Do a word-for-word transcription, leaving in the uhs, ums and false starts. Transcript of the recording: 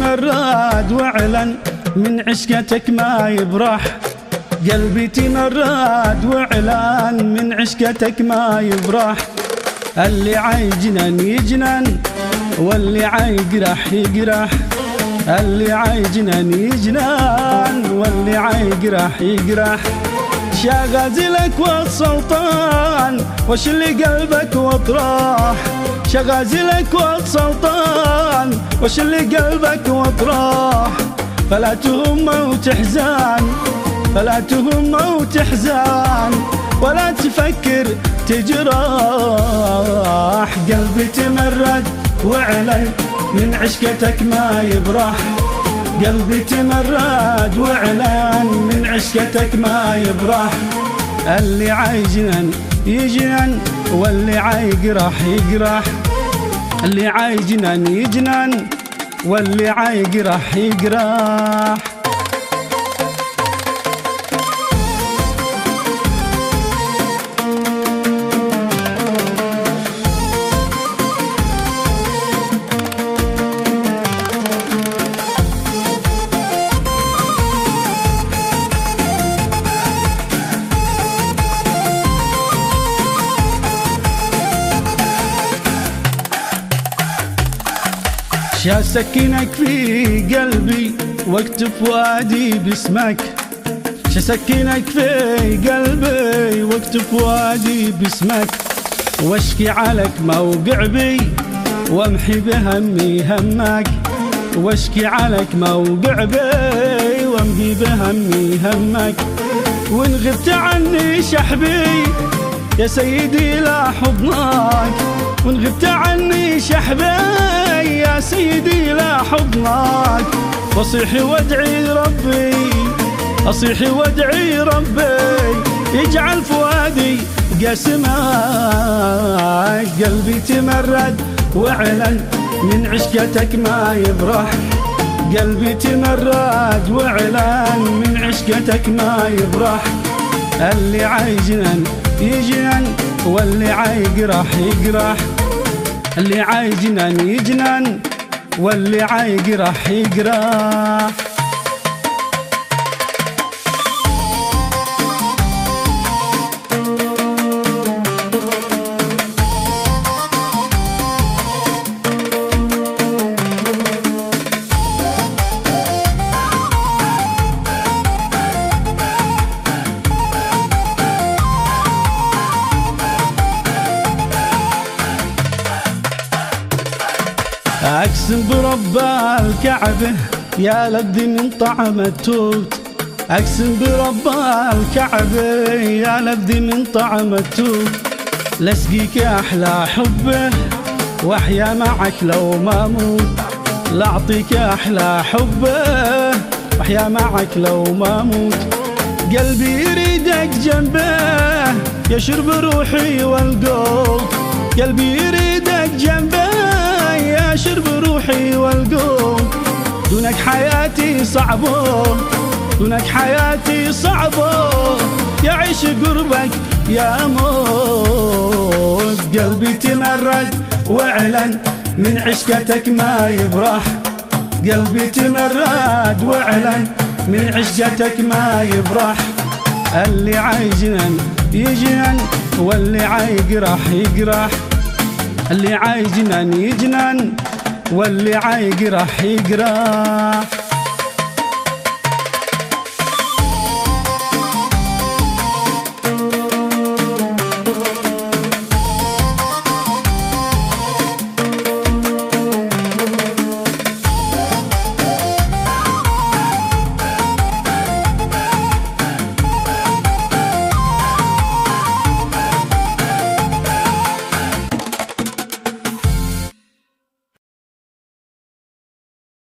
تمرد واعلن من عشقتك ما يبرح، قلبي تمرد واعلن من عشقتك ما يبرح. اللي عايجنن يجنن واللي عايقرح يقرح، اللي عايجنن يجنن واللي عايقرح يقرح. شغازلك والسلطان وش اللي قلبك واطراح، شغازلك والسلطان وش اللي قلبك واطراح. فلا تهم وتحزن فلا تهم وتحزن ولا تفكر تجراح. قلبي تمرد واعلن من عشقتك ما يبرح، قلبي تمرد واعلن من عشقتك ما يبرح. اللي عايجنن يجنن واللي عايقرح يقرح، اللي عايجنن يجنن واللي عايقرح يقرح. شا سكنك في قلبي واكتب فؤادي باسمك، شا سكنك في قلبي واكتب فؤادي باسمك. واشكي عليك موقع بي وامحي بهمي همك، واشكي عليك موقع بي وامحي بهمي همك. وان غبت عني شحبي يا سيدي لا حضنك، وان غبت عني شحبي يا سيدي لا حضنك. واصيح وادعي ربي اصيح وادعي ربي يجعل فؤادي قسمك. قلبي تمرد واعلن من عشقتك ما يبرح، قلبي تمرد واعلن من عشقتك ما يبرح. اللي عايجنن يجنن واللي عايقرح يقرح، اللي عايجنن يجنن واللي عايقرح يقرح. أقسم برب الكعبة يا لذي من طعم التوت، أقسم برب الكعبة يا لذي من طعم التوت. لاسقيك أحلى حبه وأحيا معك لو ما موت، لأعطيك أحلى حبه وأحيا معك لو ما موت. قلبي يريدك جنبه يشرب روحي والقوت، قلبي يريدك جنبه يا شرب روحي والقوم. دونك حياتي صعبة دونك حياتي صعبة، يعيش قربك يا موت. قلبي تمرد واعلن من عشقتك ما يبرح، قلبي تمرد واعلن من عشقتك ما يبرح. اللي عايجنن يجنن واللي عايقرح يقرح، اللي عايجنن يجنن واللي عايقرح يقرح.